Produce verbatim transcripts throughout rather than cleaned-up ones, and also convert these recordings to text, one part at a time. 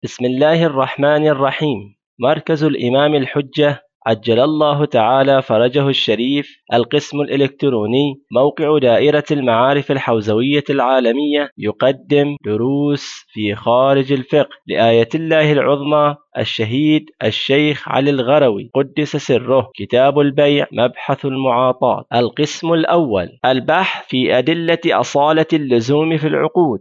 بسم الله الرحمن الرحيم. مركز الإمام الحجة عجل الله تعالى فرجه الشريف، القسم الإلكتروني، موقع دائرة المعارف الحوزوية العالمية، يقدم دروس في خارج الفقه لآية الله العظمى الشهيد الشيخ علي الغروي قدس سره. كتاب البيع، مبحث المعاطاة. القسم الأول، البحث في أدلة أصالة اللزوم في العقود.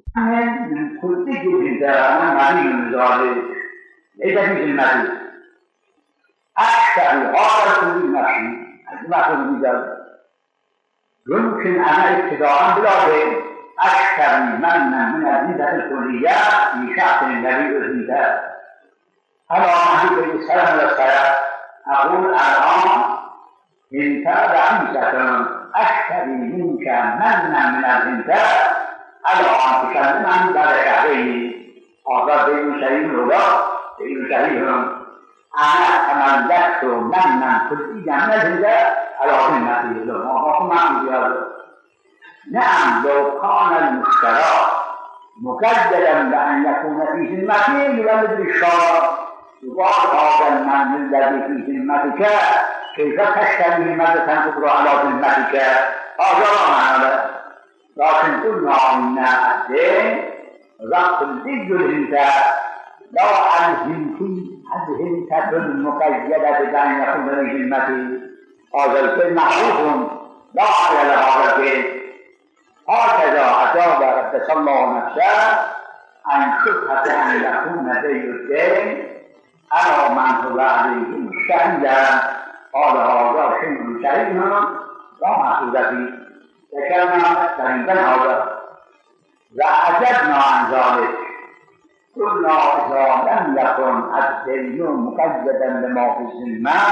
أكثر هذا كل نفسي أجمع الرجال يمكن أن ابتداء بلا بين أكثر من من الزيادة الكلية لشخص الذي أزيده. على نحو السلام والسلام أقول الآن أنت ضعيفة أكثر منك من من الزيادة. على أن تكلم عن ذلك شهرين هذا بين شيء ولا بين شيء. أنا تملكت منا كليا من الهدى على ذمة الله وما في هذا. نعم لو كان المشترى مكدلا بأن يكون في ذمته لولد الشرع يقال هذا المال الذي في ذمتك كيف تشتري مادة تقرأ على ذمتك؟ هذا لا معنى. لكن قلنا إن الدين رق الدين الهدى لو ألزمتي الهمة المقيدة بأن يكون من ذمته هذا الشيء معروف لا على هذا الشيء. هكذا أجاب قدس الله نفسه عن شبهة أن يكون بيع الدين أنا من هو عليه شهيدا. قال هذا شيء شهيد لا معقول فيه فكان شهيدا هذا. وعجبنا عن ذلك قلنا إذا لم يكن الدين مقيدا بما في الذمة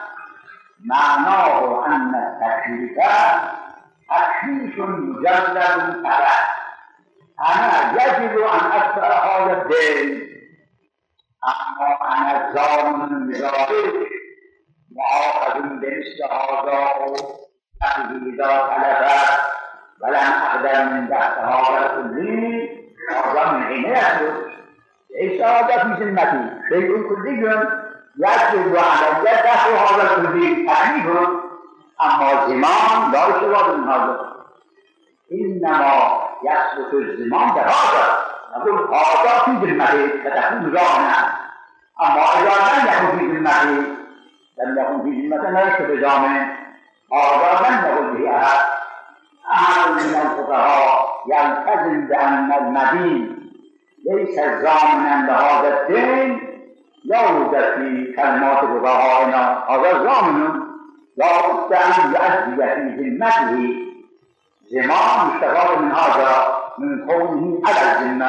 معناه أن التكليف تكليف مجرد فقط. أنا يجب أن أدفع هذا الدين أما أنا ضامن بذلك معاقد بمثل هذا إذا تلف ولم أقدر من تحت هذا كله هذا من عنايته ليس هذا في ذمتي شيء كلي يجب علي دفع هذا الكلي تكليف. أما الزمان لا يشتغل من هذا إنما يثبت الزمان بهذا. نقول هذا في ذمتي فتكون ضامنا. أما إذا لم يكن في ذمتي لم يكن في ذمتي ليس بضامن. هذا لم يكن به أحد. أحد من الفقهاء يلتزم بأن المدين ليس ضامنا لهذا الدين. لا يوجد في كلمات فقهائنا هذا ضامن لا بد أن يؤدي في ذمته. زمان مستفاد من هذا من كونه على الذمة.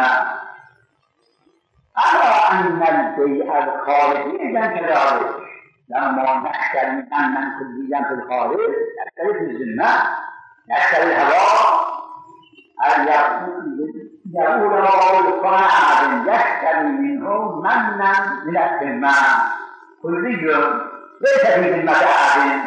أرى أن البيع الخارجي إذا كذلك لما نشتري أن كليا في الخارج نشتري في الذمة نشتري الهواء أن يقول له كان أحد يشتري منه منا من الذمة كلي ليس في ذمة أحد.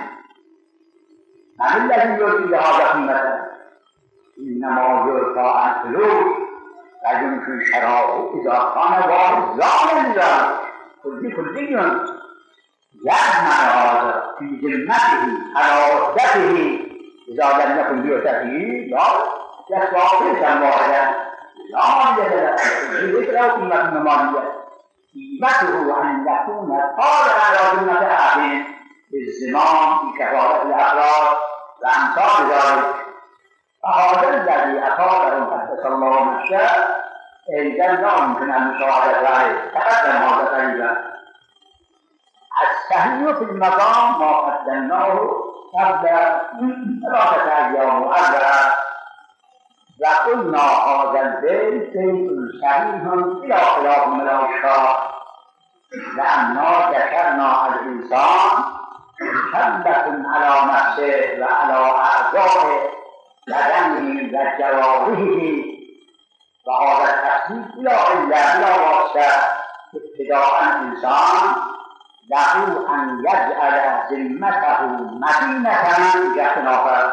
من الذي يؤتي هذا قيمته؟ إنما يؤتى الفلوس ويمكن شراؤه إذا كان واحد ضامن ذلك كلي كلي يضمن هذا في ذمته على عهدته. إذا لم يكن يؤتيه لا يسوى ليس واحدا لا يجب له قيمة مالية. قيمته أن يكون قادرا على ذمة أحد بالزمان في كفالة الأفراد وأمثال ذلك. فهذا الذي أفاده قدس الله نفسه أيضا لا يمكن المساعدة عليه. تقدم هذا تقريبا. الصحيح في المقام ما قدمناه قبل ثلاثة أيام وأربعة وقلنا هذا البيت بيت صحيح بلا خلاف من العشاق لأننا ذكرنا الإنسان مكلف على نفسه وعلى أعضائه بدنه وجوارحه وهذا التخصيص بلا علة بلا واسطة. ابتداء الإنسان له أن يجعل ذمته مدينة يتنافر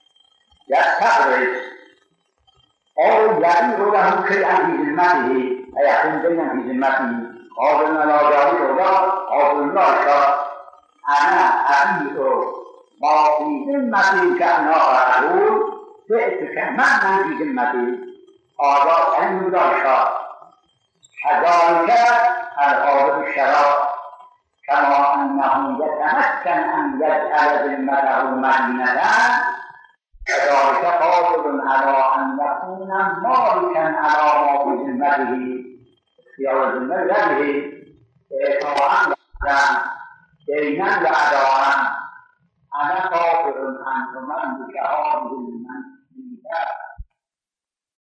يستخرج أو يبيع له شيئا في ذمته فيكون بينا في ذمته قابلنا لا جاري ولا قابلنا شر أنا أبيت ما في ذمتي كأنا أقول فئتك معنى في ذمتي هذا علم لا شر كذلك الغالب الشراب كما أنه يتمكن أن يجعل ذمته مدينة كذلك قادر على أن يكون مالكا على ما في ذمته اختيار ذمته طبعا دينا وأداء